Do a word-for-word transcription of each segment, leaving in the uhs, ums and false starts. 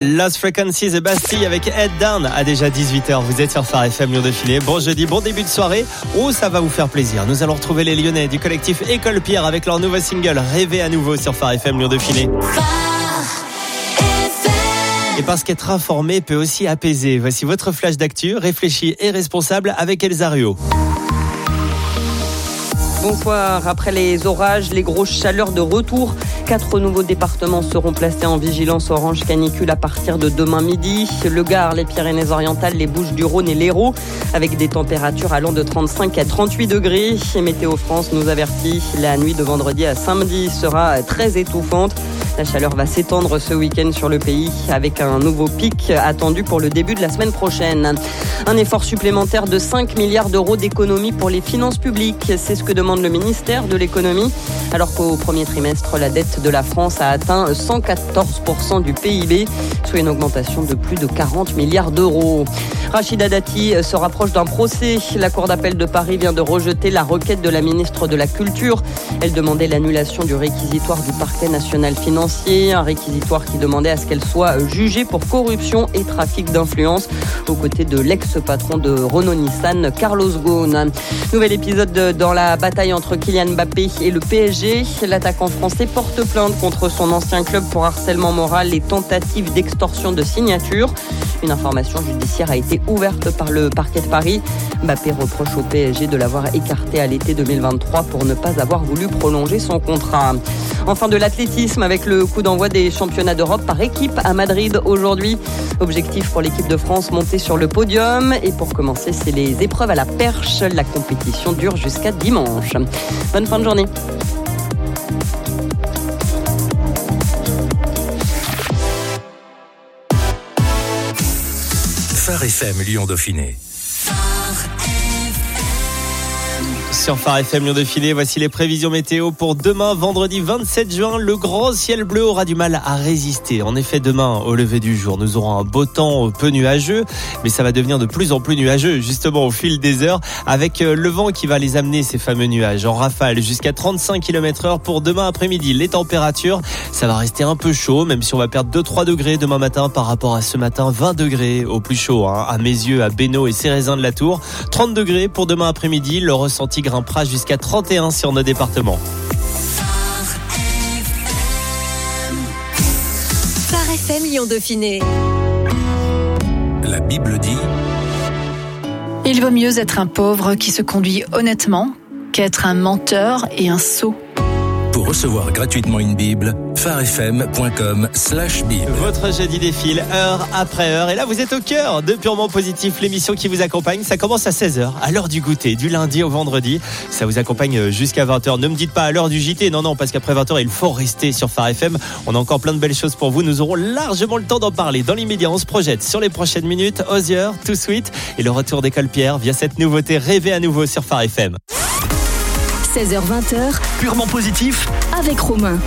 Lost Frequencies et Bastille avec Head Down à déjà dix-huit heures. Vous êtes sur Phare F M Lyon Dauphiné. Bon jeudi, bon début de soirée. Oh, ça va vous faire plaisir. Nous allons retrouver les Lyonnais du collectif École Pierre avec leur nouveau single Rêver à nouveau sur Phare F M Lyon Dauphiné. Et parce qu'être informé peut aussi apaiser. Voici votre flash d'actu, réfléchi et responsable avec Elsa Ruot. Bonsoir. Après les orages, les grosses chaleurs de retour, quatre nouveaux départements seront placés en vigilance orange canicule à partir de demain midi. Le Gard, les Pyrénées-Orientales, les Bouches-du-Rhône et l'Hérault, avec des températures allant de trente-cinq à trente-huit degrés. Et Météo France nous avertit, la nuit de vendredi à samedi sera très étouffante. La chaleur va s'étendre ce week-end sur le pays avec un nouveau pic attendu pour le début de la semaine prochaine. Un effort supplémentaire de cinq milliards d'euros d'économie pour les finances publiques. C'est ce que demande le ministère de l'économie. Alors qu'au premier trimestre, la dette de la France a atteint cent quatorze pour cent du P I B, soit une augmentation de plus de quarante milliards d'euros. Rachida Dati se rapproche d'un procès. La Cour d'appel de Paris vient de rejeter la requête de la ministre de la Culture. Elle demandait l'annulation du réquisitoire du parquet national financier, un réquisitoire qui demandait à ce qu'elle soit jugée pour corruption et trafic d'influence, aux côtés de l'ex-patron de Renault-Nissan, Carlos Ghosn. Nouvel épisode dans la bataille entre Kylian Mbappé et le P S G. L'attaquant français porte plainte contre son ancien club pour harcèlement moral et tentative d'extorsion de signature. Une information judiciaire a été ouverte par le parquet de Paris. Mbappé reproche au P S G de l'avoir écarté à l'été deux mille vingt-trois pour ne pas avoir voulu prolonger son contrat. Enfin, de l'athlétisme avec le coup d'envoi des championnats d'Europe par équipe à Madrid aujourd'hui. Objectif pour l'équipe de France, monter sur le podium. Et pour commencer, c'est les épreuves à la perche. La compétition dure jusqu'à dimanche. Bonne fin de journée. Phare F M Lyon Dauphiné. Sur Phare F M Lyon Dauphiné, voici les prévisions météo pour demain, vendredi vingt-sept juin. Le grand ciel bleu aura du mal à résister. En effet, demain, au lever du jour, nous aurons un beau temps peu nuageux, mais ça va devenir de plus en plus nuageux, justement au fil des heures, avec le vent qui va les amener, ces fameux nuages, en rafale jusqu'à trente-cinq kilomètres heure pour demain après-midi. Les températures, ça va rester un peu chaud, même si on va perdre deux à trois degrés demain matin par rapport à ce matin. vingt degrés au plus chaud, hein, à mes yeux, à Bénaud et Cérézin de la Tour. trente degrés pour demain après-midi. Le ressenti grimpera jusqu'à trente et un sur nos départements. Phare F M Lyon Dauphiné. La Bible dit: il vaut mieux être un pauvre qui se conduit honnêtement qu'être un menteur et un sot. Pour recevoir gratuitement une Bible, pharefm.com slash Bible. Votre jeudi défile heure après heure. Et là, vous êtes au cœur de Purement Positif, l'émission qui vous accompagne. Ça commence à seize heures, à l'heure du goûter, du lundi au vendredi. Ça vous accompagne jusqu'à vingt heures. Ne me dites pas à l'heure du J T. Non, non, parce qu'après vingt heures, il faut rester sur Phare F M. On a encore plein de belles choses pour vous. Nous aurons largement le temps d'en parler. Dans l'immédiat, on se projette sur les prochaines minutes. Osier, Too Sweet et le retour d'École Pierre via cette nouveauté Rêver à nouveau sur Phare F M. seize heures vingt, Purement Positif avec Romain.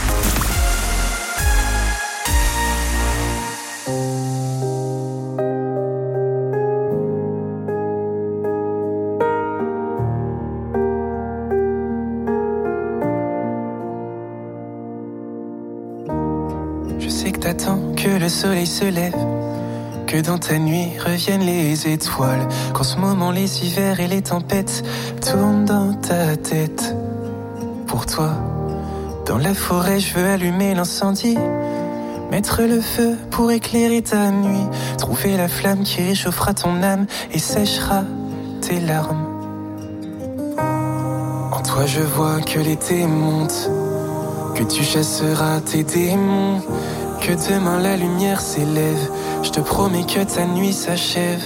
Je sais que t'attends que le soleil se lève, que dans ta nuit reviennent les étoiles, qu'en ce moment les hivers et les tempêtes tournent dans ta tête. Pour toi, dans la forêt je veux allumer l'incendie, mettre le feu pour éclairer ta nuit, trouver la flamme qui réchauffera ton âme et séchera tes larmes. En toi je vois que l'été monte, que tu chasseras tes démons, que demain la lumière s'élève. Je te promets que ta nuit s'achève.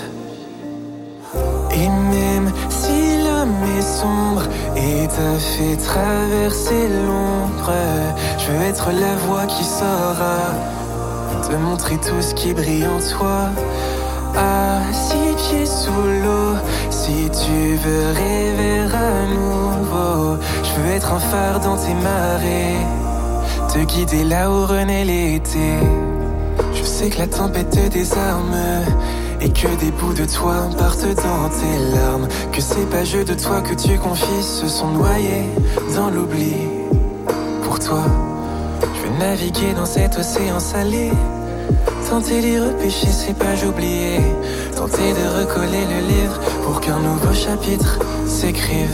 Et même si l'homme est sombre et t'a fait traverser l'ombre, je veux être la voix qui saura te montrer tout ce qui brille en toi. À six pieds sous l'eau, si tu veux rêver à nouveau, je veux être un phare dans tes marées, te guider là où renaît l'été. Je sais que la tempête te désarme et que des bouts de toi partent dans tes larmes, que ces pages de toi que tu confies se sont noyés dans l'oubli. Pour toi, je veux naviguer dans cet océan salé, tenter d'y repêcher ces pages oubliées, tenter de recoller le livre pour qu'un nouveau chapitre s'écrive.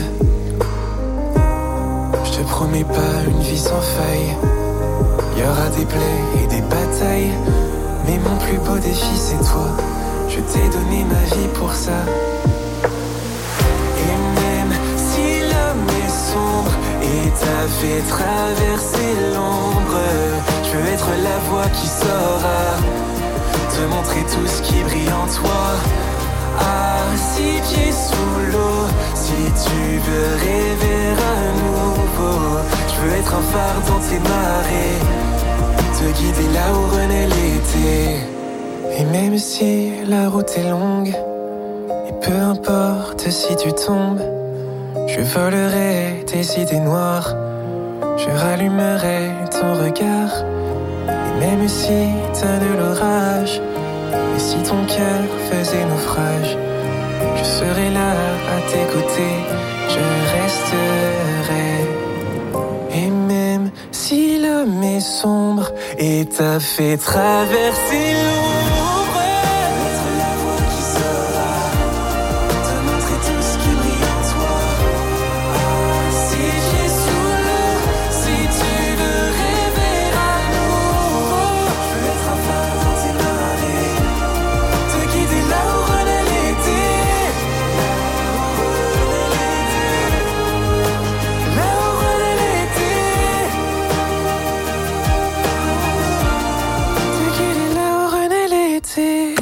Je te promets pas une vie sans faille, y aura des plaies et des batailles, mais mon plus beau défi c'est toi. Je t'ai donné ma vie pour ça. Et même si l'homme est sombre et t'a fait traverser l'ombre, je veux être la voix qui saura te montrer tout ce qui brille en toi. À six pieds sous l'eau, si tu veux rêver à nouveau, je veux être un phare dans tes marées, te guider là où renaît l'été. Et même si la route est longue, et peu importe si tu tombes, je volerai tes idées noires, je rallumerai ton regard. Et même si t'as de l'orage, et si ton cœur faisait naufrage, je serai là à tes côtés, je resterai. Et même si l'homme est sombre et t'a fait traverser l'ombre, être la voix qui saura te montrer tout ce qui brille en toi. Ah, si j'ai sous l'eau, si tu veux rêver à nouveau, je veux être un phare dans tes marées, te guider là où renaît l'été, là où renaît l'été, là où renaît l'été, te guider là où renaît l'été.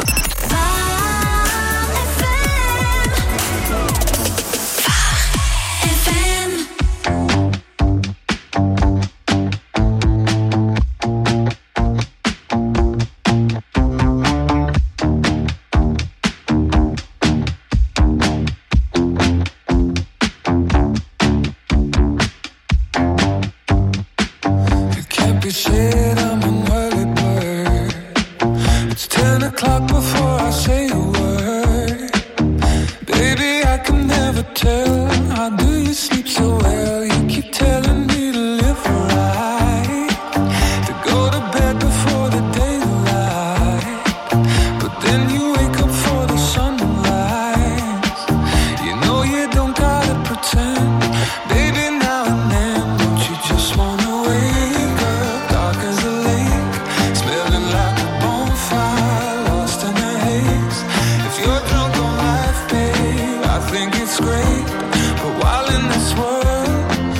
It can't be said I'm an early bird. It's ten o'clock before I say a word. Baby, I can never tell. How do you sleep so well? You keep telling me to live right, to go to bed before the daylight, but then you wake up for the sunrise. You know you don't gotta pretend. Baby, now and then, don't you just wanna wake up dark as a lake, smelling like a bonfire, lost in the haze. If you're drunk on life, babe, I think it's great. But while in this world,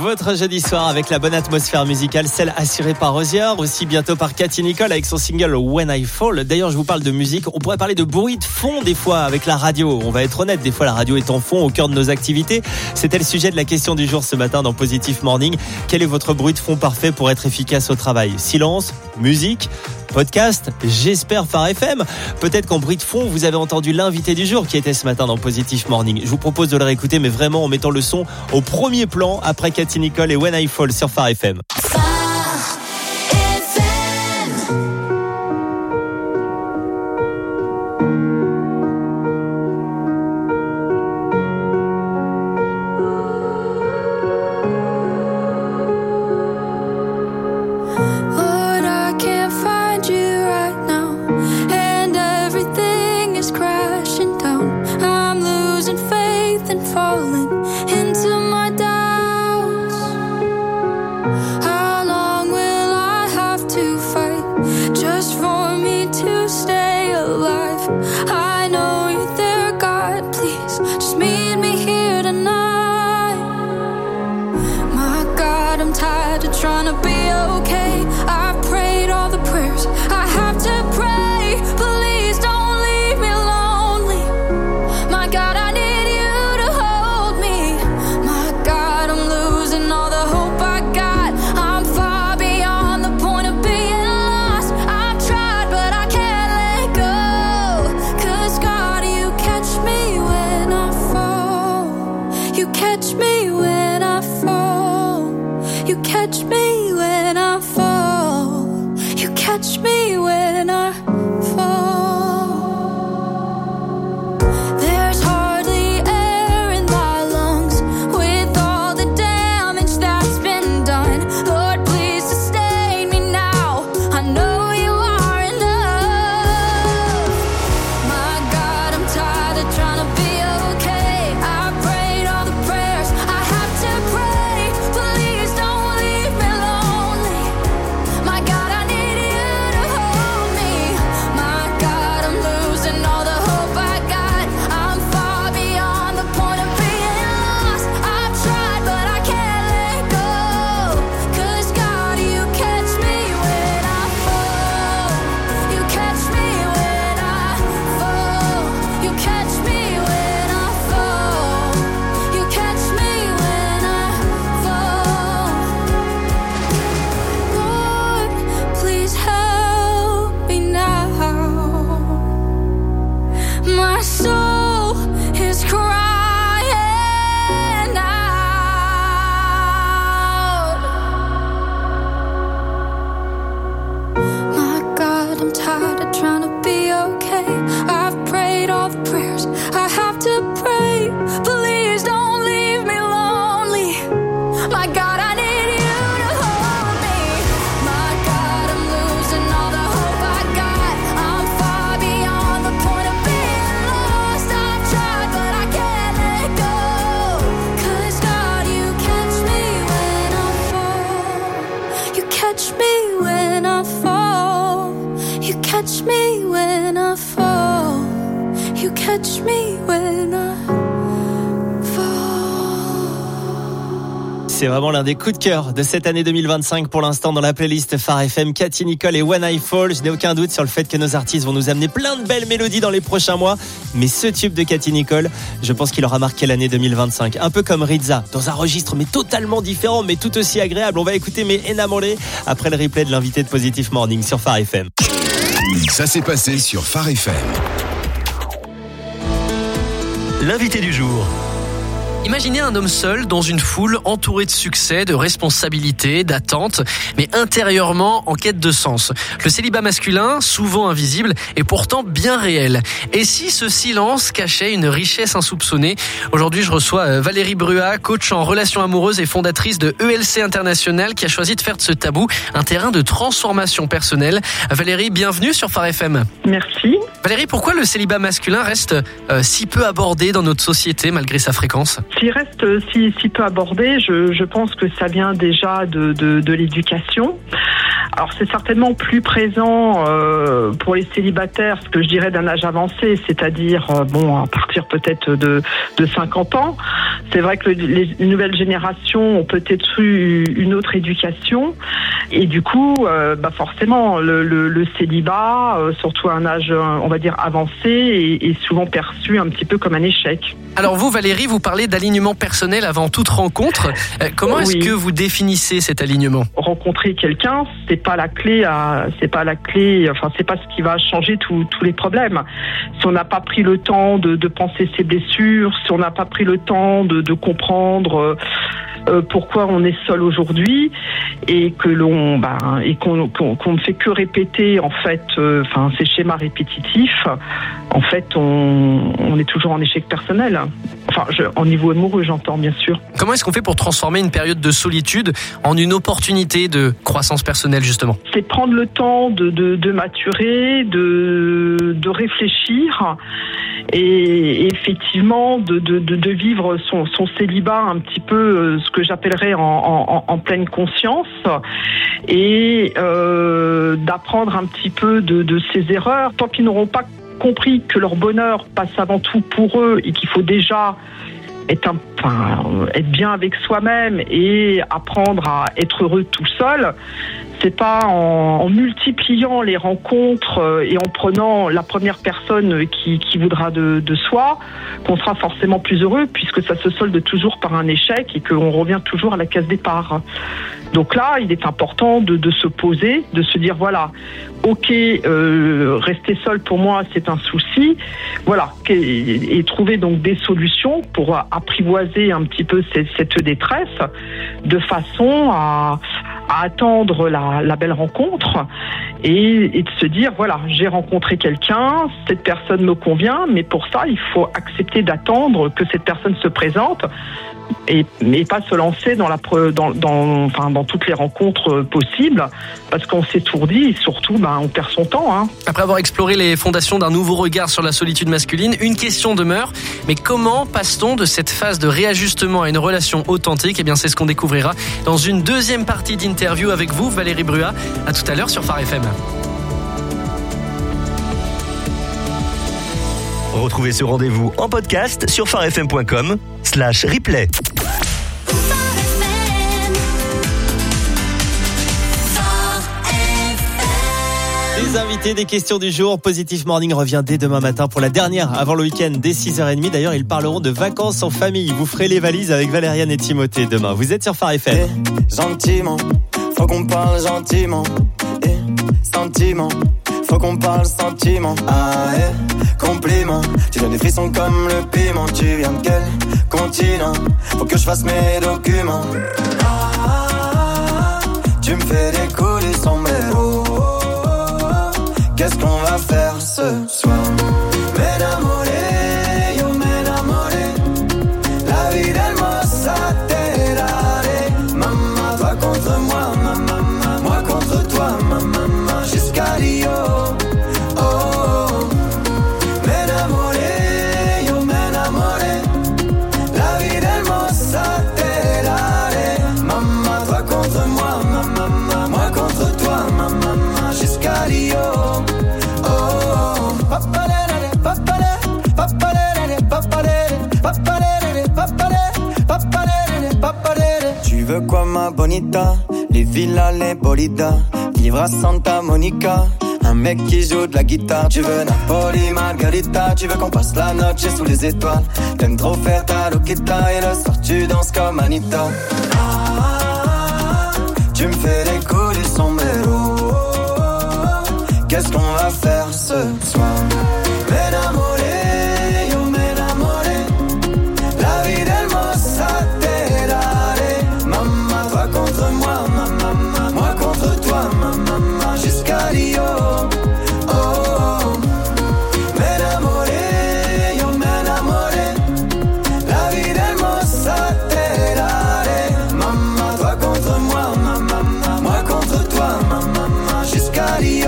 votre jeudi soir avec la bonne atmosphère musicale, celle assurée par Rosière, aussi bientôt par Katy Nicole avec son single When I Fall. D'ailleurs, je vous parle de musique, on pourrait parler de bruit de fond des fois avec la radio. On va être honnête, des fois la radio est en fond au cœur de nos activités. C'était le sujet de la question du jour ce matin dans Positive Morning. Quel est votre bruit de fond parfait pour être efficace au travail ? Silence, musique, podcast, j'espère Phare F M. Peut-être qu'en bruit de fond, vous avez entendu l'invité du jour qui était ce matin dans Positive Morning. Je vous propose de le réécouter, mais vraiment en mettant le son au premier plan après Katy Nicole et When I Fall sur Phare F M. C'est vraiment l'un des coups de cœur de cette année deux mille vingt-cinq pour l'instant dans la playlist Phare F M. Katy Nicole et When I Fall. Je n'ai aucun doute sur le fait que nos artistes vont nous amener plein de belles mélodies dans les prochains mois. Mais ce tube de Katy Nicole, je pense qu'il aura marqué l'année deux mille vingt-cinq. Un peu comme Rizza, dans un registre mais totalement différent, mais tout aussi agréable. On va écouter mes Enamoré après le replay de l'invité de Positive Morning sur Phare F M. Ça s'est passé sur Phare F M. L'invité du jour. Imaginez un homme seul dans une foule entouré de succès, de responsabilités, d'attentes, mais intérieurement en quête de sens. Le célibat masculin, souvent invisible, est pourtant bien réel. Et si ce silence cachait une richesse insoupçonnée ? Aujourd'hui, je reçois Valérie Bruat, coach en relations amoureuses et fondatrice de E L C International, qui a choisi de faire de ce tabou un terrain de transformation personnelle. Valérie, bienvenue sur Phare F M. Merci. Valérie, pourquoi le célibat masculin reste euh, si peu abordé dans notre société malgré sa fréquence ? S'il reste si, si peu abordé, je, je pense que ça vient déjà de, de, de l'éducation. Alors c'est certainement plus présent euh, pour les célibataires, ce que je dirais d'un âge avancé, c'est-à-dire euh, bon à partir peut-être de, de cinquante ans. C'est vrai que les nouvelles générations ont peut-être eu une autre éducation et du coup, euh, bah forcément, le, le, le célibat, euh, surtout à un âge, on va dire, avancé, est, est souvent perçu un petit peu comme un échec. Alors vous, Valérie, vous parlez d'alignement personnel avant toute rencontre. Euh, comment est-ce Oui. que vous définissez cet alignement ? Rencontrer quelqu'un, c'est pas la clé, à, c'est pas la clé, enfin c'est pas ce qui va changer tous tous les problèmes. Si on n'a pas pris le temps de, de penser ses blessures, si on n'a pas pris le temps de, de comprendre euh, euh, pourquoi on est seul aujourd'hui et que l'on, ben, et qu'on, qu'on, qu'on ne fait que répéter en fait, euh, enfin ces schémas répétitifs, en fait on, on est toujours en échec personnel. Enfin, je, en niveau amoureux, j'entends bien sûr. Comment est-ce qu'on fait pour transformer une période de solitude en une opportunité de croissance personnelle, justement ? C'est prendre le temps de, de, de maturer, de, de réfléchir et effectivement de, de, de, de vivre son, son célibat un petit peu, ce que j'appellerais en, en, en pleine conscience et euh, d'apprendre un petit peu de, de ses erreurs. Tant qu'ils n'auront pas compris que leur bonheur passe avant tout pour eux et qu'il faut déjà être, un, enfin, être bien avec soi-même et apprendre à être heureux tout seul, c'est pas en, en multipliant les rencontres et en prenant la première personne qui, qui voudra de, de soi qu'on sera forcément plus heureux, puisque ça se solde toujours par un échec et qu'on revient toujours à la case départ. Donc là, il est important de, de se poser, de se dire voilà, ok, euh, rester seul pour moi c'est un souci, voilà, et, et trouver donc des solutions pour apprivoiser un petit peu cette, cette détresse, de façon à, à attendre la, la belle rencontre et, et de se dire voilà, j'ai rencontré quelqu'un, cette personne me convient, mais pour ça il faut accepter d'attendre que cette personne se présente. Et, et pas se lancer dans, la, dans, dans, enfin, dans toutes les rencontres possibles parce qu'on s'étourdit et surtout ben, on perd son temps. Hein. Après avoir exploré les fondations d'un nouveau regard sur la solitude masculine, une question demeure. Mais comment passe-t-on de cette phase de réajustement à une relation authentique ? Eh bien, c'est ce qu'on découvrira dans une deuxième partie d'interview avec vous, Valérie Brua. À tout à l'heure sur Phare F M. Retrouvez ce rendez-vous en podcast sur pharefm point com slash replay. Les invités des questions du jour, Positive Morning revient dès demain matin pour la dernière avant le week-end dès six heures trente. D'ailleurs, ils parleront de vacances en famille. Vous ferez les valises avec Valériane et Timothée demain. Vous êtes sur Phare F M. Hey, gentiment, faut qu'on parle gentiment. Hey, sentiment, faut qu'on parle sentiment. Ah, hey, compliment, tu donnes des frissons comme le piment. Tu viens de quel continent? Faut que je fasse mes documents. Ah, tu me fais décoller son sombrero. Qu'est-ce qu'on va faire ce soir? M'enamoré, yo m'enamoré. La vie hermosa te daré. Maman, toi contre moi, maman, moi contre toi, maman, jusqu'à Rio. Oh, oh. M'enamoré, yo m'enamoré. La vie hermosa te daré. Maman, toi contre moi, maman, moi contre toi, maman, jusqu'à Rio. Tu veux quoi ma bonita? Les villas, les bolidas, vivre à Santa Monica. Un mec qui joue de la guitare. Tu veux Napoli, Margarita. Tu veux qu'on passe la noche sous les étoiles. T'aimes trop faire ta loquita. Et le soir tu danses comme Anita. Ah, tu me fais décoller son sombrero. Qu'est-ce qu'on va faire ce soir? M'enamoré, yo m'enamoré. La vie hermosa te daré. Maman, toi contre moi, maman, moi contre toi, maman, jusqu'à Rio. Oh, oh. M'enamoré, yo m'enamoré. La vie hermosa te daré. Maman, toi contre moi, maman, moi contre toi, maman, jusqu'à Rio.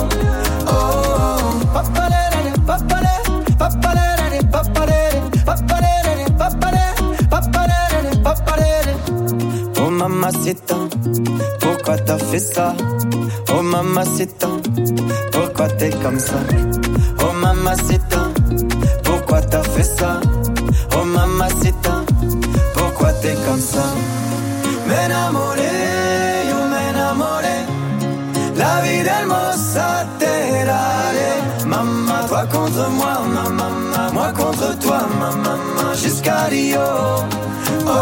Oh mamacita, pourquoi t'as fait ça? Oh mamacita, pourquoi t'es comme ça? Oh mamacita, pourquoi t'as fait ça? Oh mamacita, c'est comme ça. M'enamoré, yo m'enamoré. La vie del mossa terare. Maman, toi contre moi, maman, moi contre toi, maman, jusqu'à Rio. Oh,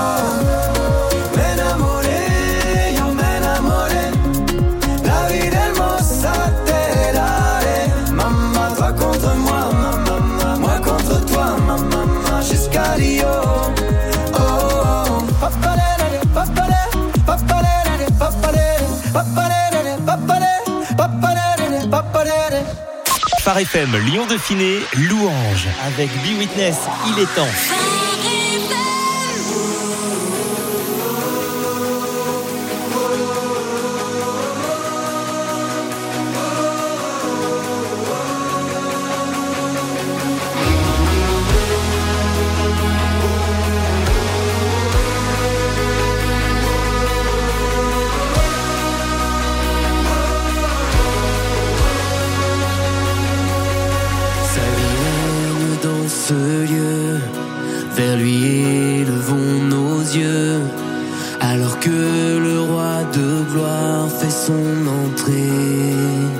m'enamoré, yo m'enamoré. La vie del mossa terare. Maman, toi contre moi, maman, moi contre toi, maman, jusqu'à Rio. Oh, papalere, papalere, papalere, papalere, papalere, papalere, papalere, papalere. Phare F M, Lyon Dauphiné, Louange avec Be Witness, il est temps. Ce lieu, vers lui élevons nos yeux, alors que le roi de gloire fait son entrée.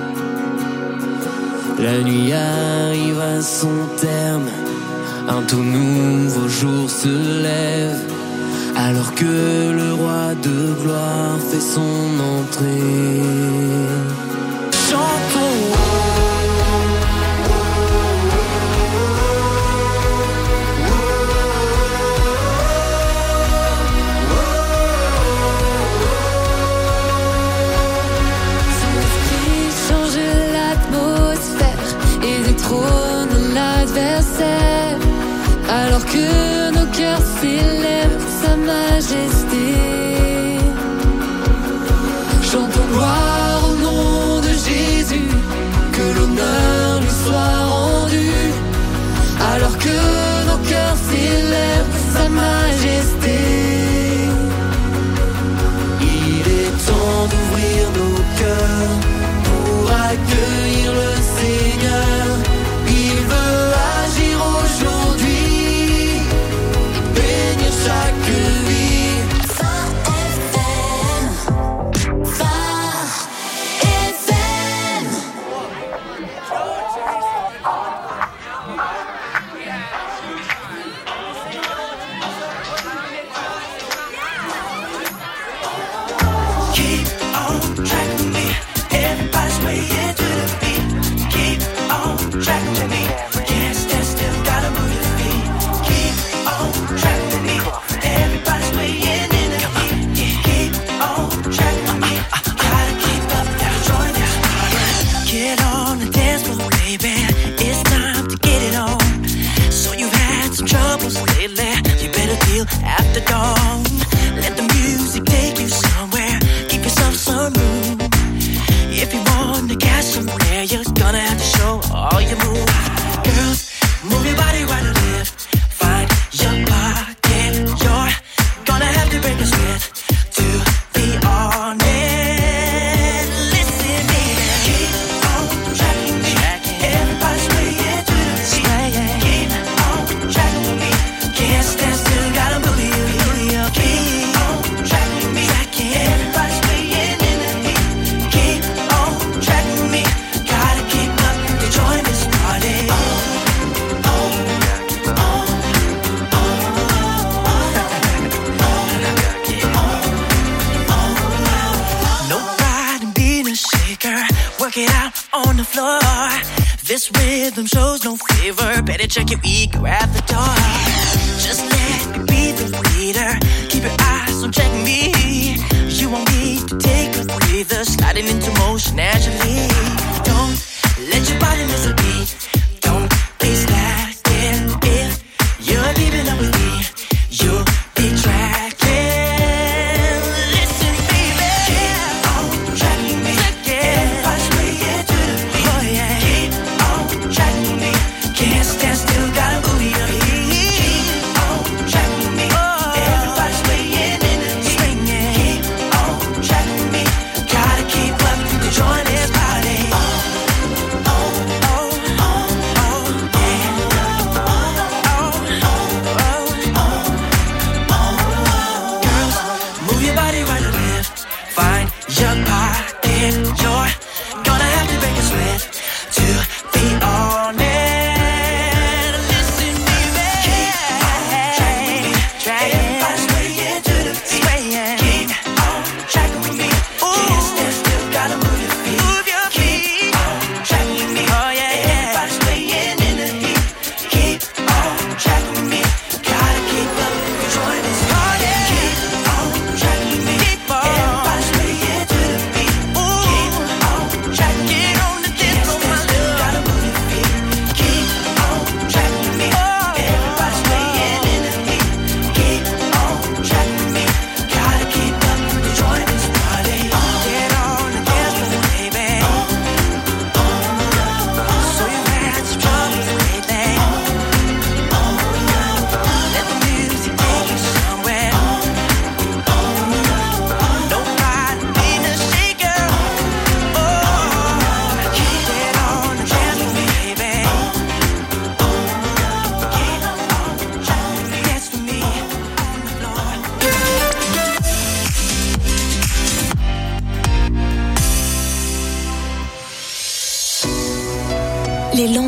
La nuit arrive à son terme, un tout nouveau jour se lève, alors que le roi de gloire fait son entrée. Chantons. Alors que nos cœurs célèbrent sa majesté, chantons gloire au nom de Jésus, que l'honneur lui soit rendu. Alors que nos cœurs célèbrent sa majesté, il est temps d'ouvrir nos cœurs pour accueillir le Seigneur. Il veut agir aujourd'hui, bénir chaque vie. Phare F M, Phare F M. Keep on track with me, everybody's way into the beat. Keep on track with me, can't stand still, gotta move your feet. Keep on track with me, everybody's weighing in the heat. Keep on track with me, gotta keep up, gotta join this party. Get on the dance floor, baby, it's time to get it on. So you've had some troubles lately, you better deal after dawn. Let the music take you somewhere, give yourself some room. If you want to catch somewhere, you're gonna have to show all your moves. Girls, move your body right to left. Find your pocket. You're gonna have to break a sweat to be honest. Listen, baby. Keep on tracking me. Everybody's swaying to the beat. Keep on tracking me. Can't stand still, gotta move you. Keep on tracking me. Everybody's swaying in the heat. Keep on tracking me. Gotta keep up to join this party. No pride in being a shaker. Work it out on the floor. This rhythm shows no favor. Better check your ego at the door. Just let me be the leader. Keep your eyes on checking me. You won't need to take a breather. Sliding into motion naturally. Don't let your body miss a beat. Don't be slacking. If you're keeping up with me, you'll be tracking. Listen, baby. Keep on tracking me. Everybody's swaying to the beat. Oh, yeah. Keep on tracking me. Can't stand still, gotta move your feet. Keep on tracking me. Everybody's swaying in the heat. Keep on tracking me. Gotta keep up to join this party. Oh, oh, oh, oh, yeah. Oh, oh, oh, oh.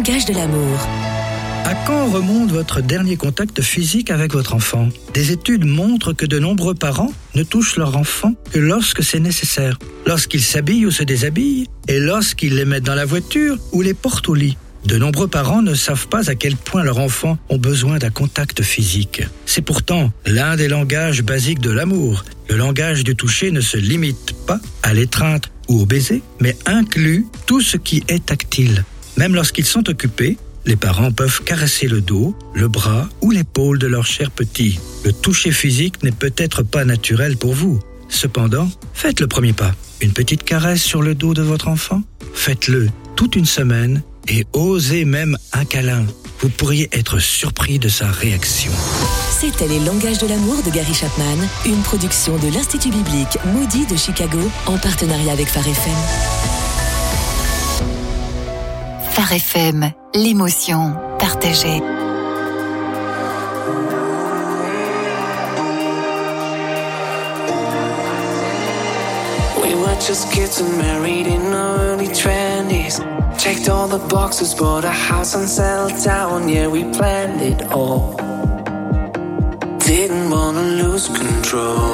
langage de l'amour. À quand remonte votre dernier contact physique avec votre enfant ? Des études montrent que de nombreux parents ne touchent leur enfant que lorsque c'est nécessaire, lorsqu'ils s'habillent ou se déshabillent, et lorsqu'ils les mettent dans la voiture ou les portent au lit. De nombreux parents ne savent pas à quel point leurs enfants ont besoin d'un contact physique. C'est pourtant l'un des langages basiques de l'amour. Le langage du toucher ne se limite pas à l'étreinte ou au baiser, mais inclut tout ce qui est tactile. Même lorsqu'ils sont occupés, les parents peuvent caresser le dos, le bras ou l'épaule de leur cher petit. Le toucher physique n'est peut-être pas naturel pour vous. Cependant, faites le premier pas. Une petite caresse sur le dos de votre enfant ? Faites-le toute une semaine et osez même un câlin. Vous pourriez être surpris de sa réaction. C'était Les langages de l'amour de Gary Chapman, une production de l'Institut biblique Moody de Chicago en partenariat avec Phare F M. Phare F M, l'émotion partagée. We were just kids and married in our early twenties. Checked all the boxes, bought a house and settled down. Yeah, we planned it all. Didn't wanna lose control.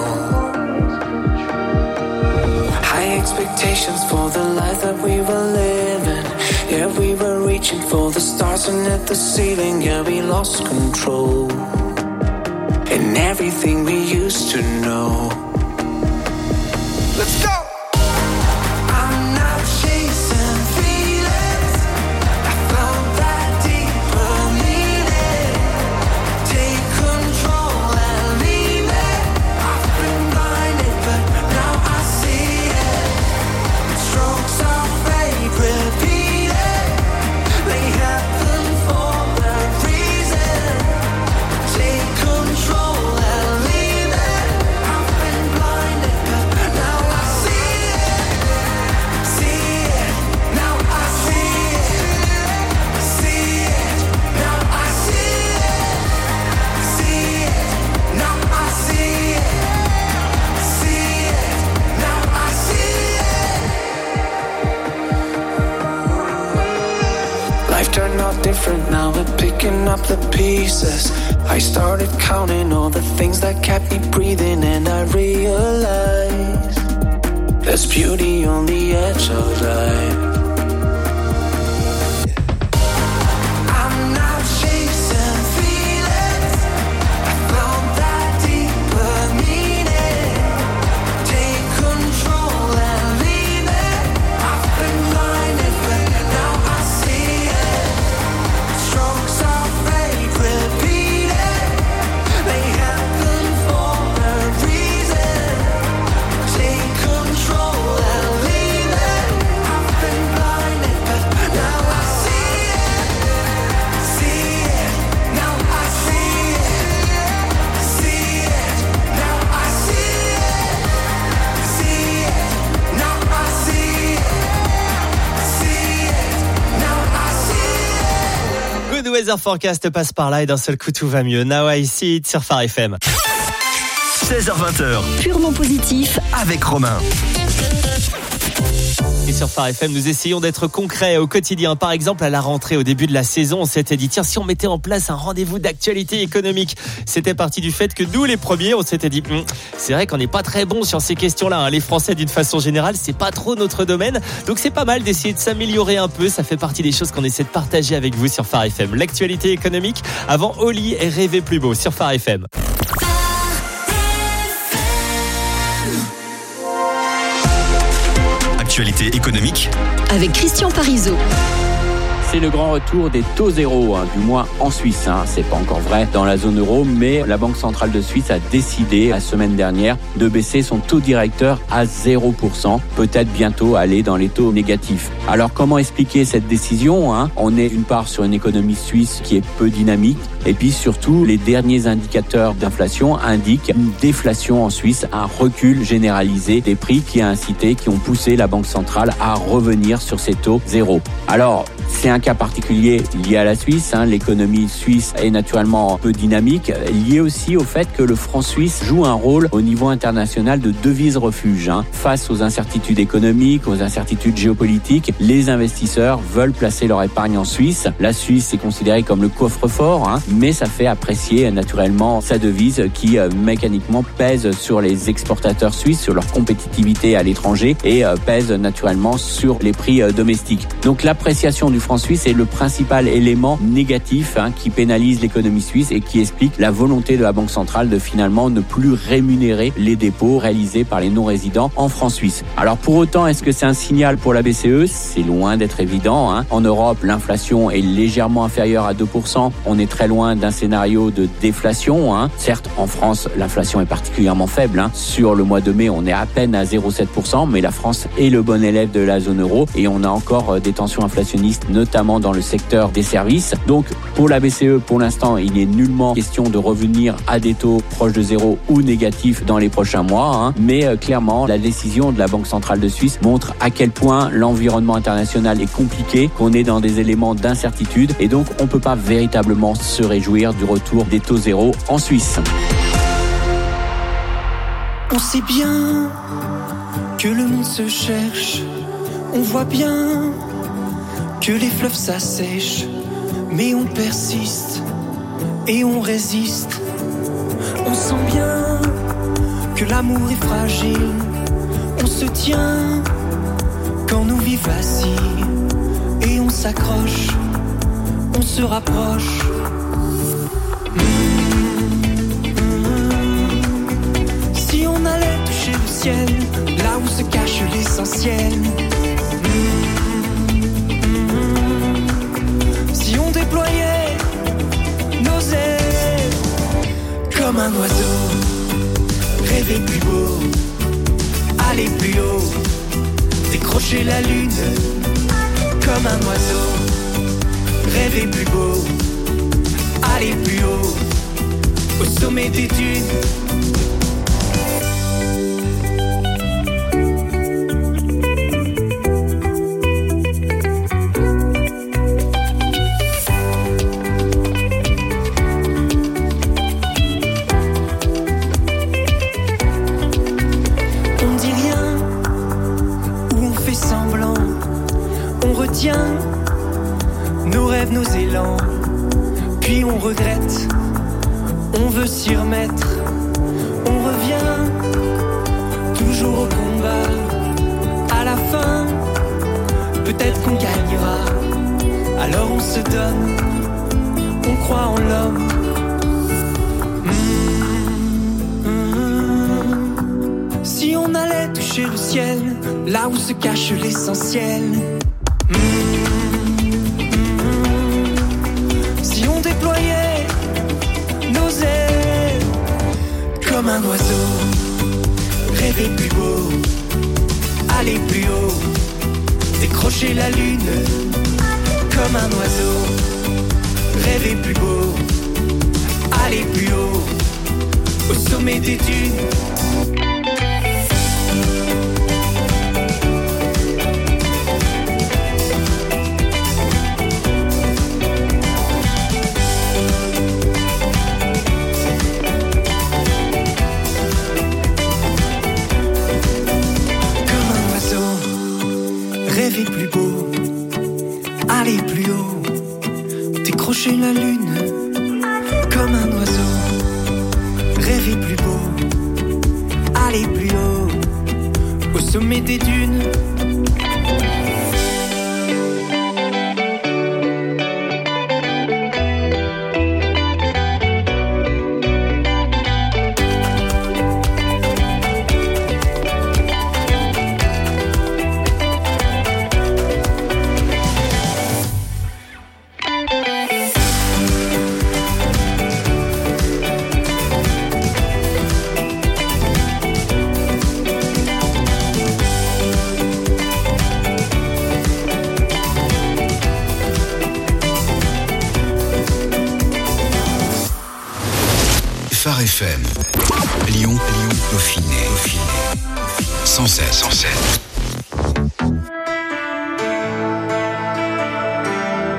High expectations for the life that we were living. Yeah, we were reaching for the stars and at the ceiling. Yeah, we lost control. And everything we used to know. Let's go! I'm not chasing feelings. I found that deeper meaning. Take control and leave it. I've been blinded, but now I see it. Strokes of fate repeated. They happen for a reason. Take control and leave it. I've been blinded, but now I see it. See it. Now I see it. See it. Now I see it. See it. Now I see it. See it. Now I see it. Life turned out different, now we're picking up the pieces. I started counting all the things that kept me breathing, and I realized there's beauty on the edge of life. I'm not chasing feelings. I found that deeper meaning. Take control and leave it. I've been blinded, but now I see it. Strokes of fate repeated. They happen for a reason. Take control and leave it. I've been blinded, but now I see it. See it. Now I see it. See it. Now I see it. See it. Now I see it. See it. Now I see it. Good Weather Forecast passe par là et d'un seul coup tout va mieux. Now I see it sur Phare F M. seize heures vingt. Purement positif Avec Romain. Et sur Phare F M, nous essayons d'être concrets au quotidien. Par exemple, à la rentrée, au début de la saison, on s'était dit, tiens, si on mettait en place un rendez-vous d'actualité économique. C'était parti du fait que nous, les premiers, on s'était dit, hm, c'est vrai qu'on n'est pas très bons sur ces questions-là. Hein. Les Français, d'une façon générale, c'est pas trop notre domaine. Donc c'est pas mal d'essayer de s'améliorer un peu. Ça fait partie des choses qu'on essaie de partager avec vous sur Phare F M. L'actualité économique avant Oli et Rêver plus beau sur Phare F M. Actualité économique avec Christian Parizeau. C'est le grand retour des taux zéro, hein, du moins en Suisse. Hein. C'est pas encore vrai dans la zone euro, mais la Banque centrale de Suisse a décidé la semaine dernière de baisser son taux directeur à zéro pour cent, peut-être bientôt aller dans les taux négatifs. Alors comment expliquer cette décision, hein? On est d'une part sur une économie suisse qui est peu dynamique, et puis surtout les derniers indicateurs d'inflation indiquent une déflation en Suisse, un recul généralisé des prix qui a incité, qui ont poussé la Banque centrale à revenir sur ces taux zéro. Alors c'est un un cas particulier lié à la Suisse. Hein. L'économie suisse est naturellement peu dynamique, lié aussi au fait que le franc suisse joue un rôle au niveau international de devise refuge. Hein. Face aux incertitudes économiques, aux incertitudes géopolitiques, les investisseurs veulent placer leur épargne en Suisse. La Suisse est considérée comme le coffre-fort, hein, mais ça fait apprécier naturellement sa devise qui euh, mécaniquement pèse sur les exportateurs suisses, sur leur compétitivité à l'étranger et euh, pèse naturellement sur les prix euh, domestiques. Donc l'appréciation du franc suisse est le principal élément négatif hein, qui pénalise l'économie suisse et qui explique la volonté de la Banque centrale de finalement ne plus rémunérer les dépôts réalisés par les non-résidents en francs suisses. Alors pour autant, est-ce que c'est un signal pour la B C E ? C'est loin d'être évident. Hein. En Europe, l'inflation est légèrement inférieure à deux pour cent. On est très loin d'un scénario de déflation. Hein. Certes, en France, l'inflation est particulièrement faible. Hein. Sur le mois de mai, on est à peine à zéro virgule sept pour cent, mais la France est le bon élève de la zone euro et on a encore des tensions inflationnistes, notamment dans le secteur des services. Donc, pour la B C E, pour l'instant, il n'est nullement question de revenir à des taux proches de zéro ou négatifs dans les prochains mois. Hein. Mais euh, clairement, la décision de la Banque centrale de Suisse montre à quel point l'environnement international est compliqué, qu'on est dans des éléments d'incertitude et donc on ne peut pas véritablement se réjouir du retour des taux zéro en Suisse. On sait bien que le monde se cherche, on voit bien que les fleuves s'assèchent, mais on persiste et on résiste. On sent bien que l'amour est fragile, on se tient quand nos vies vacillent et on s'accroche, on se rapproche. Si on allait toucher le ciel, là où se cache l'essentiel. Si on déployait nos ailes comme un oiseau, rêver plus beau, aller plus haut, décrocher la lune comme un oiseau, rêver plus beau, aller plus haut, au sommet des dunes. Nos rêves, nos élans, puis on regrette, on veut s'y remettre, on revient toujours au combat. À la fin, peut-être qu'on gagnera, alors on se donne, on croit en l'homme. Mmh, mmh. Si on allait toucher le ciel, là où se cache l'essentiel. Comme un oiseau, rêver plus beau, aller plus haut, décrocher la lune. Comme un oiseau, rêver plus beau, aller plus haut, au sommet des dunes. Rêver plus beau, aller plus haut, décrocher la lune. Comme un oiseau, rêver plus beau, aller plus haut, au sommet des dunes. Phare F M, Lyon, Lyon, Dauphiné, Dauphiné, cent sept, cent sept.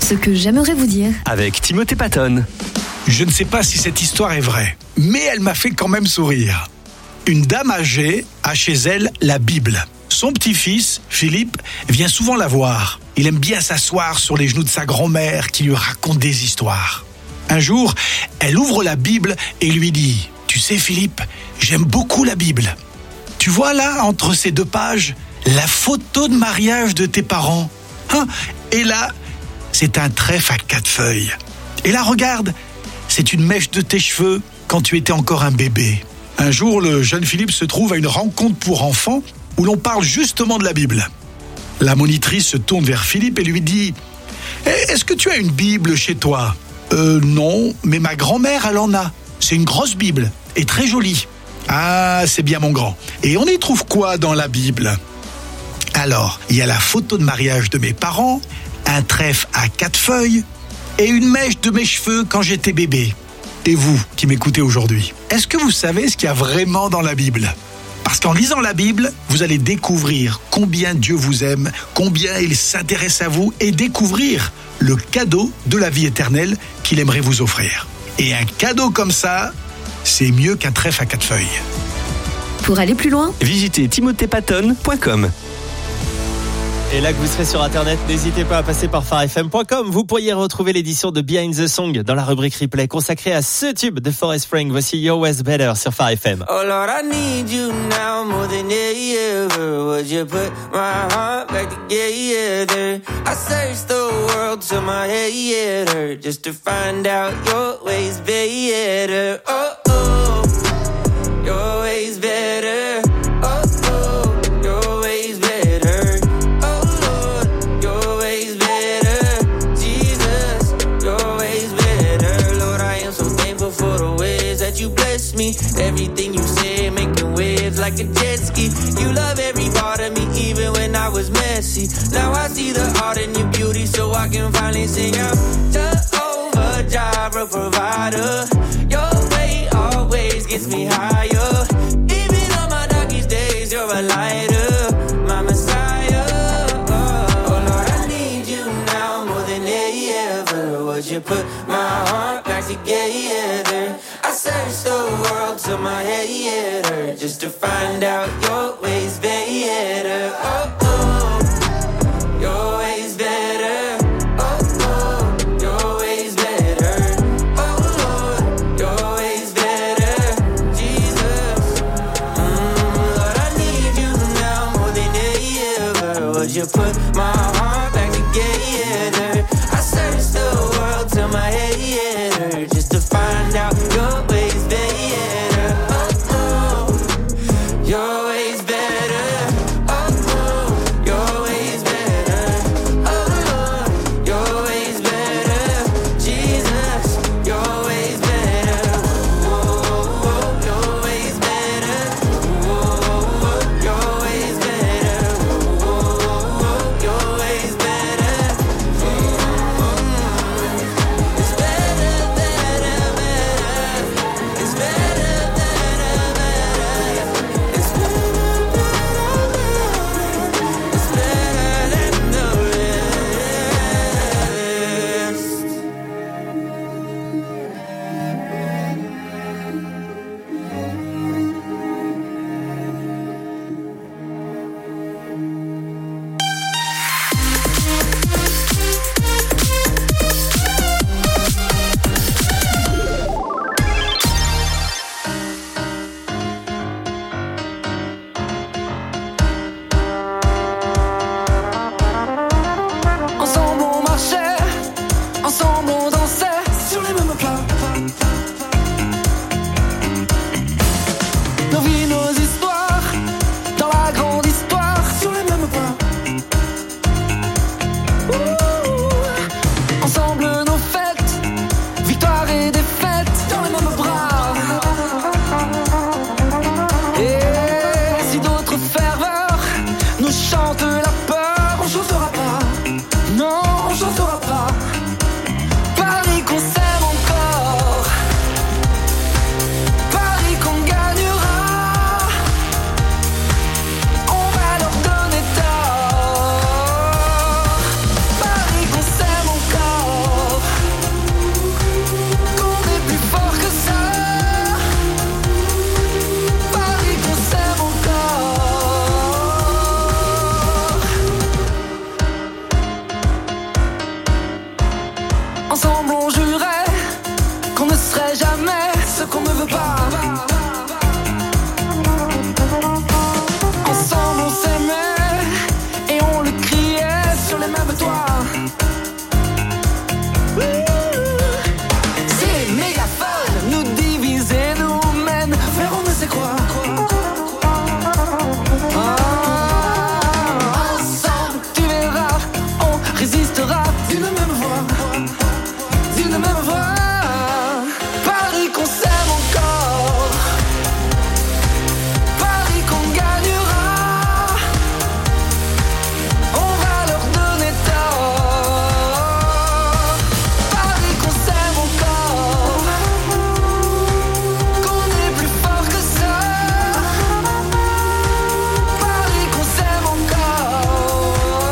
Ce que j'aimerais vous dire. Avec Timothée Patton. Je ne sais pas si cette histoire est vraie, mais elle m'a fait quand même sourire. Une dame âgée a chez elle la Bible. Son petit-fils, Philippe, vient souvent la voir. Il aime bien s'asseoir sur les genoux de sa grand-mère qui lui raconte des histoires. Un jour, elle ouvre la Bible et lui dit « Tu sais Philippe, j'aime beaucoup la Bible. Tu vois là, entre ces deux pages, la photo de mariage de tes parents. Hein ? Et là, c'est un trèfle à quatre feuilles. Et là, regarde, c'est une mèche de tes cheveux quand tu étais encore un bébé. » Un jour, le jeune Philippe se trouve à une rencontre pour enfants où l'on parle justement de la Bible. La monitrice se tourne vers Philippe et lui dit « Est-ce que tu as une Bible chez toi ?»« Euh, non, mais ma grand-mère, elle en a. C'est une grosse Bible et très jolie. »« Ah, c'est bien mon grand. Et on y trouve quoi dans la Bible ?»« Alors, il y a la photo de mariage de mes parents, un trèfle à quatre feuilles et une mèche de mes cheveux quand j'étais bébé. Et vous, qui m'écoutez aujourd'hui, est-ce que vous savez ce qu'il y a vraiment dans la Bible ? Parce qu'en lisant la Bible, vous allez découvrir combien Dieu vous aime, combien il s'intéresse à vous et découvrir le cadeau de la vie éternelle qu'il aimerait vous offrir. Et un cadeau comme ça, c'est mieux qu'un trèfle à quatre feuilles. Pour aller plus loin, visitez timothée patton point com. Et là que vous serez sur Internet, n'hésitez pas à passer par phare f m point com. Vous pourriez retrouver l'édition de Behind the Song dans la rubrique replay consacrée à ce tube de Forest Spring. Voici You're Always Better sur Phare F M. Oh Lord, I need you now more than ever. Would you put my heart back together? I searched the world till my head hurt just to find out you're always better. Oh oh, you're always better. Me. Everything you say, making waves like a jet ski. You love every part of me, even when I was messy. Now I see the art in your beauty, so I can finally sing out. Jehovah Jireh, provider. Your way always gets me higher. Even on my darkest days, you're a lighter, my Messiah. Oh Lord, I need you now more than ever. Would you put my heart back together? I searched the world till my head hurt just to find out your ways better. Oh oh, your ways better. Oh oh, your ways better. Oh Lord, your ways better. Jesus, mm, Lord, I need you now more than ever. Would you put my heart back together? I searched the world till my head hurt just to find out your ways better. Oh oh, your ways better. Oh oh, your ways better. Oh Lord, your ways better. Jesus, your ways better. Oh oh, your ways better. Oh oh, your ways better. Oh oh, your ways better. It's better, better, better. ferai jamais ce qu'on ne veut pas. Ensemble on s'aimait et on le criait sur les mêmes toits. C'est méga fun, nous diviser nous mène vers on ne sait quoi. Ensemble tu verras, on résistera d'une même voix, d'une même voix. Paris qu'on s'aime encore, Paris qu'on gagnera, on va leur donner tort. Paris qu'on s'aime encore, qu'on est plus fort que ça. Paris qu'on s'aime encore.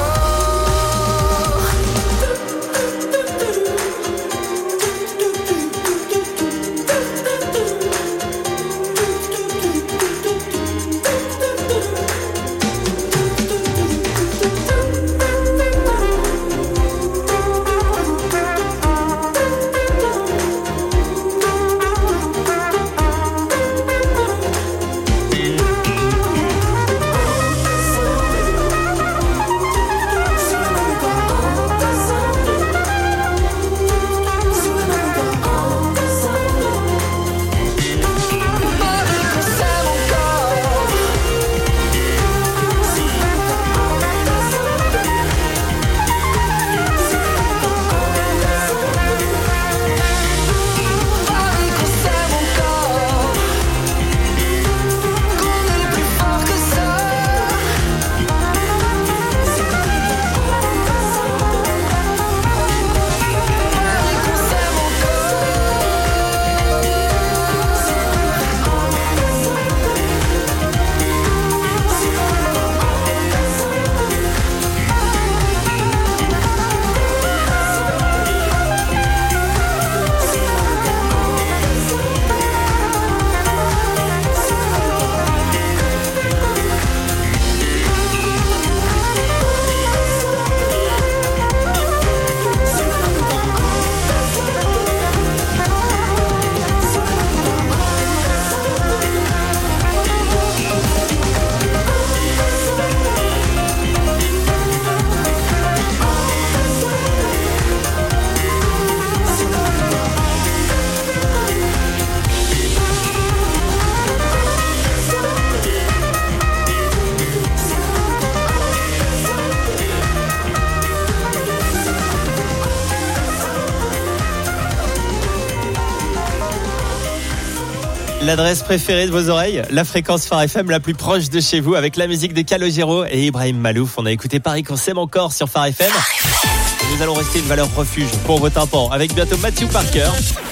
L'adresse préférée de vos oreilles, la fréquence Phare F M la plus proche de chez vous avec la musique de Calogero et Ibrahim Malouf. On a écouté Paris qu'on s'aime encore sur Phare F M. Et nous allons rester une valeur refuge pour vos tympans avec bientôt Matthew Parker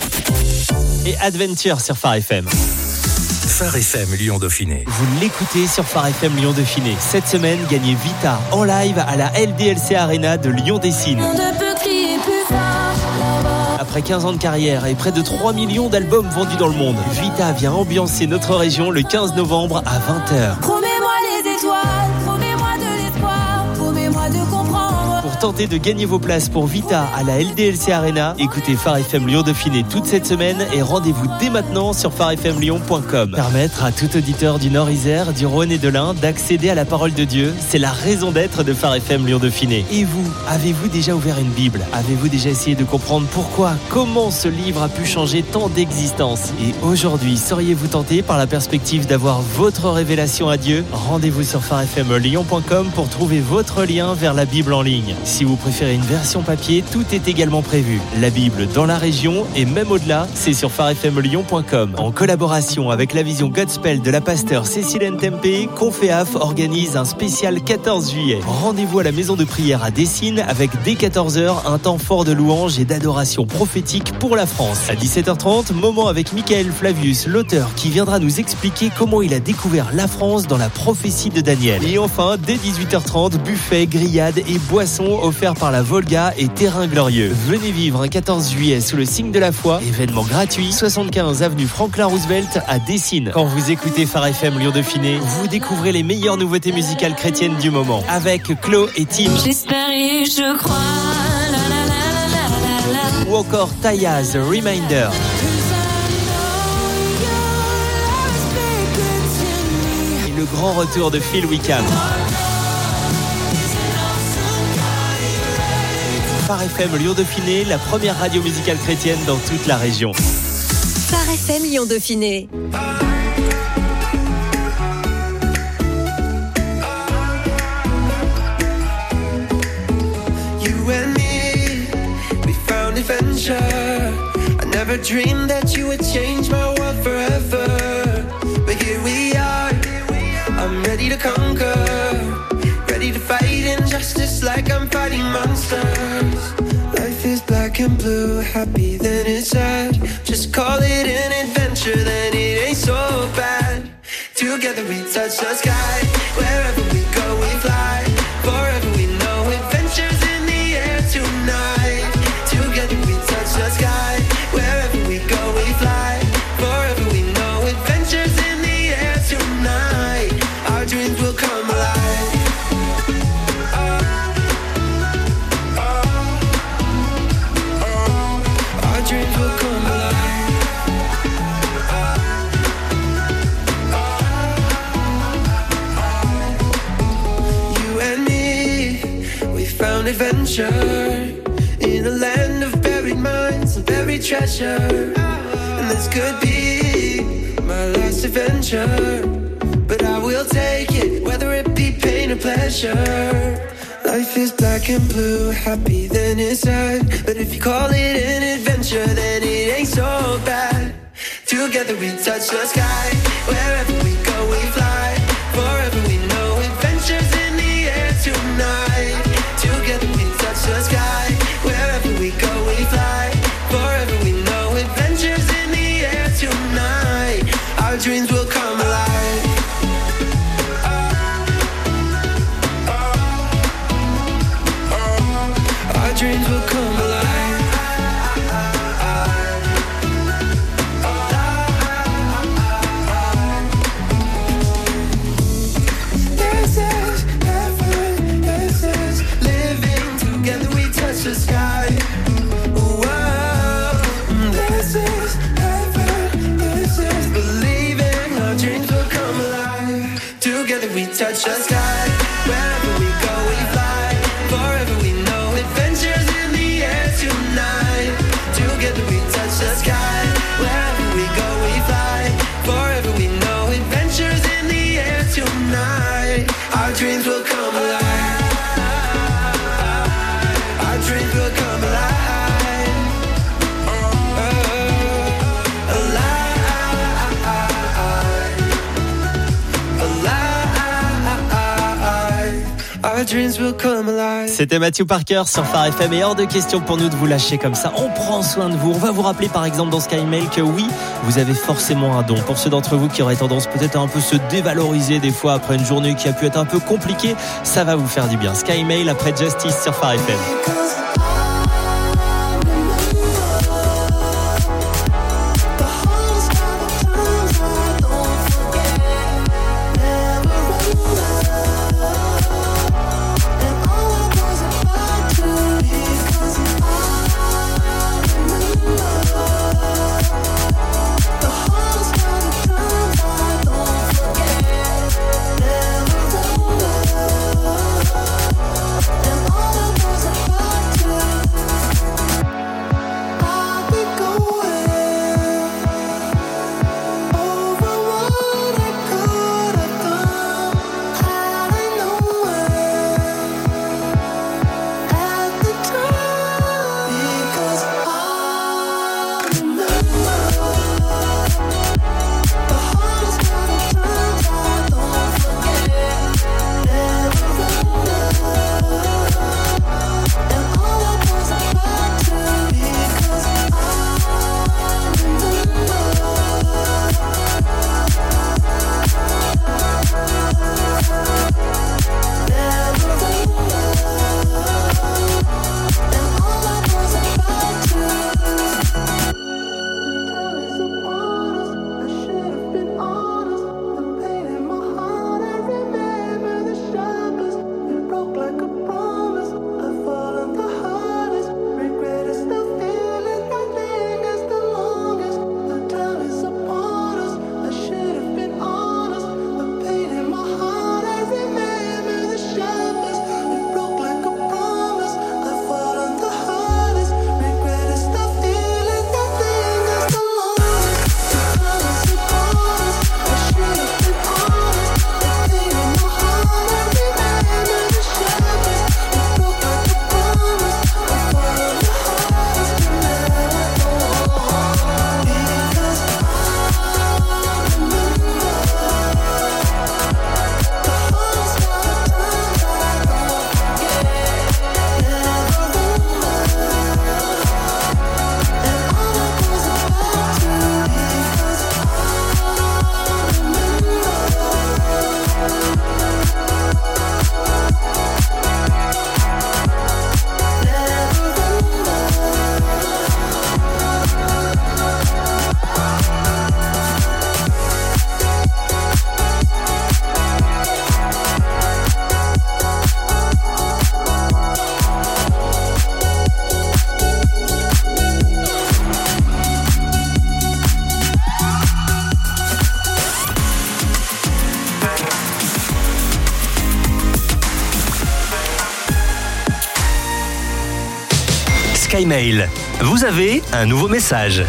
et Adventure sur Phare F M. Phare F M Lyon Dauphiné. Vous l'écoutez sur Phare F M Lyon Dauphiné. Cette semaine, gagnez Vita en live à la L D L C Arena de Lyon-Dessines. Après quinze ans de carrière et près de trois millions d'albums vendus dans le monde, Vita vient ambiancer notre région le quinze novembre à vingt heures. Promets-moi les étoiles, promets-moi de l'espoir, promets-moi de comprendre. Pour tenter de gagner vos places pour Vita à la L D L C Arena, écoutez Phare F M Lyon Dauphiné toute cette semaine et rendez-vous dès maintenant sur phare f m lyon point com. Permettre à tout auditeur du Nord-Isère, du Rhône et de l'Ain d'accéder à la parole de Dieu, c'est la raison d'être de Phare F M Lyon Dauphiné. Et vous, avez-vous déjà ouvert une Bible? Avez-vous déjà essayé de comprendre pourquoi, comment ce livre a pu changer tant d'existences? Et aujourd'hui, seriez-vous tenté par la perspective d'avoir votre révélation à Dieu? Rendez-vous sur phare f m lyon point com pour trouver votre lien vers la Bible en ligne. Si vous préférez une version papier, tout est également prévu. La Bible dans la région et même au-delà, c'est sur phare f m lyon point com. En collaboration avec la vision Godspell de la pasteure Cécile Ntempe, Conféaf organise un spécial quatorze juillet. Rendez-vous à la maison de prière à Dessines avec dès quatorze heures un temps fort de louange et d'adoration prophétique pour la France. À dix-sept heures trente, moment avec Michael Flavius, l'auteur qui viendra nous expliquer comment il a découvert la France dans la prophétie de Daniel. Et enfin, dès dix-huit heures trente, buffet, grillades et boissons offerts par la Volga et Terrain Glorieux. Venez vivre un quatorze juillet sous le signe de la foi, événement gratuit, soixante-quinze avenue Franklin Roosevelt à Dessines. Quand vous écoutez Phare F M Lyon Dauphiné, vous découvrez les meilleures nouveautés musicales chrétiennes du moment avec Chloé et Tim. J'espère et je crois. La, la, la, la, la, la. Ou encore Taya, The Reminder. Plus le grand retour de Phil Wickham. Phare F M Lyon-Dauphiné, la première radio musicale chrétienne dans toute la région. Phare F M Lyon-Dauphiné. You and me, we found adventure. I never dreamed that you would change my world forever. But here we are, I'm ready to conquer. Ready to fight injustice like I'm fighting monsters. Life is black and blue, happy then it's sad. Just call it an adventure, then it ain't so bad. Together we touch the sky, wherever we go we fly. Forever we know adventures in the air tonight. Together we touch the sky, wherever we go we fly. Forever we know adventures in the air tonight. Our dreams will come alive. Adventure in a land of buried mines and buried treasure. And this could be my last adventure, but I will take it, whether it be pain or pleasure. Life is black and blue, happy then it's sad. But if you call it an adventure, then it ain't so bad. Together we touch the sky, wherever we go we fly. Forever we know adventures in the air tonight. Together we touch the sky, wherever we go we fly. Forever we know adventures in the air tonight. Our dreams will come alive. Our dreams will come alive. This is heaven, this is living together we touch the sky. Whoa, this is heaven, this is believing. Our dreams will come alive. Together we touch the sky. Wherever we go we fly. Forever we know adventures in the air tonight. Together we touch the sky. Wherever we go we fly. Forever we know adventures in the air tonight. Our dreams will come alive. Our dreams will come alive. Oh, alive. Alive. Our dreams will come alive. C'était Matthew Parker sur Phare F M et hors de question pour nous de vous lâcher comme ça. On prend soin de vous. On va vous rappeler par exemple dans Sky Mail que oui, vous avez forcément un don. Pour ceux d'entre vous qui auraient tendance peut-être à un peu se dévaloriser des fois après une journée qui a pu être un peu compliquée, ça va vous faire du bien. Sky Mail après Justice sur Phare F M. All SkyMail. Vous avez un nouveau message.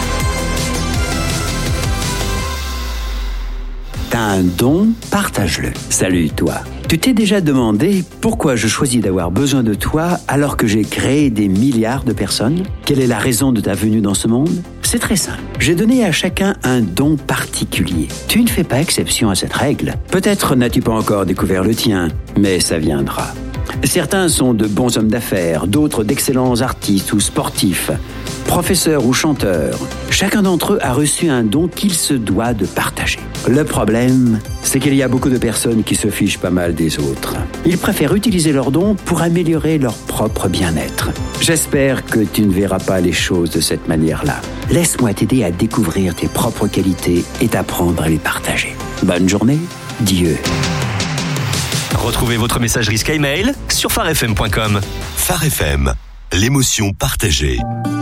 T'as un don, partage-le. Salut toi. Tu t'es déjà demandé pourquoi je choisis d'avoir besoin de toi alors que j'ai créé des milliards de personnes ? Quelle est la raison de ta venue dans ce monde ? C'est très simple. J'ai donné à chacun un don particulier. Tu ne fais pas exception à cette règle. Peut-être n'as-tu pas encore découvert le tien, mais ça viendra. Certains sont de bons hommes d'affaires, d'autres d'excellents artistes ou sportifs, professeurs ou chanteurs. Chacun d'entre eux a reçu un don qu'il se doit de partager. Le problème, c'est qu'il y a beaucoup de personnes qui se fichent pas mal des autres. Ils préfèrent utiliser leurs dons pour améliorer leur propre bien-être. J'espère que tu ne verras pas les choses de cette manière-là. Laisse-moi t'aider à découvrir tes propres qualités et t'apprendre à les partager. Bonne journée, Dieu. Retrouvez votre messagerie SkyMail sur phare f m point com. Phare F M, l'émotion partagée.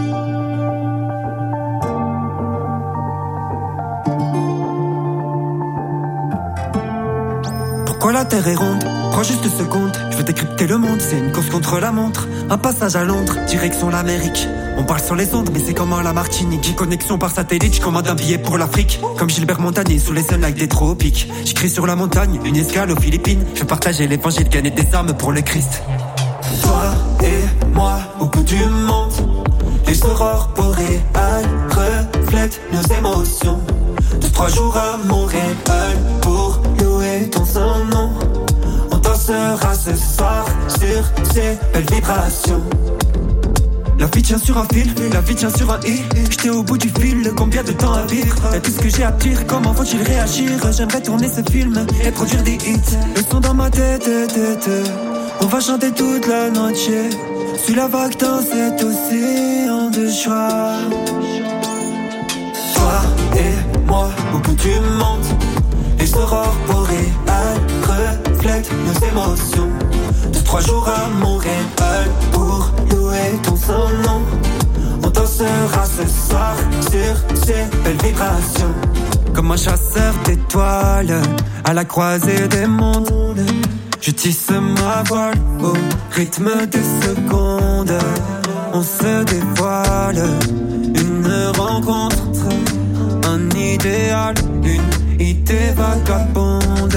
Pourquoi la terre est ronde? Prends juste deux secondes, je veux décrypter le monde, c'est une course contre la montre. Un passage à Londres, direction l'Amérique. On parle sur les ondes, mais c'est comme à la Martinique. Connexion par satellite, je commande un billet pour l'Afrique. Comme Gilbert Montagnier sous les sunlights des tropiques. J'écris sur la montagne, une escale aux Philippines. Je veux partager l'évangile, gagner des âmes pour le Christ. Toi et moi, au bout du monde, les aurores boréales reflètent nos émotions. Deux, trois jours à Montréal pour louer ton son nom. On dansera ce soir sur ces belles vibrations. La vie tient sur un fil, la vie tient sur un i. J'étais au bout du fil, combien de temps à vivre? Et tout ce que j'ai à dire, comment faut-il réagir? J'aimerais tourner ce film et produire des hits. Le son dans ma tête, tête. On va chanter toute la noche sous la vague dans cet océan de joie. Toi et moi au bout du monde, les aurores boréales reflètent nos émotions. Deux, trois jours à Montréal pour louer ton son nom. On dansera ce soir sur ces belles vibrations. Comme un chasseur d'étoiles à la croisée des mondes, je tisse ma voile au rythme des secondes. On se dévoile, une rencontre, un idéal, une idée vagabonde.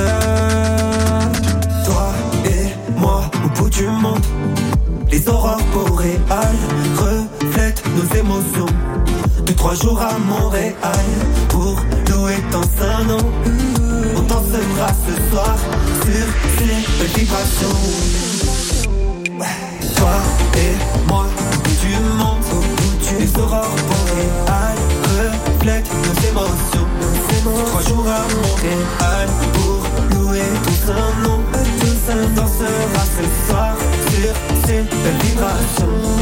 Toi et moi au bout du monde, les aurores boréales reflètent nos émotions. Deux, trois jours à Montréal pour louer ton saint nom. On dansera ce soir sur ces belles vibrations. Toi et moi au bout du monde, au bout du les aurores boréales reflètent nos émotions. Trois jours à Montréal pour louer ton saint nom. On dansera ce soir sur ces belles vibrations.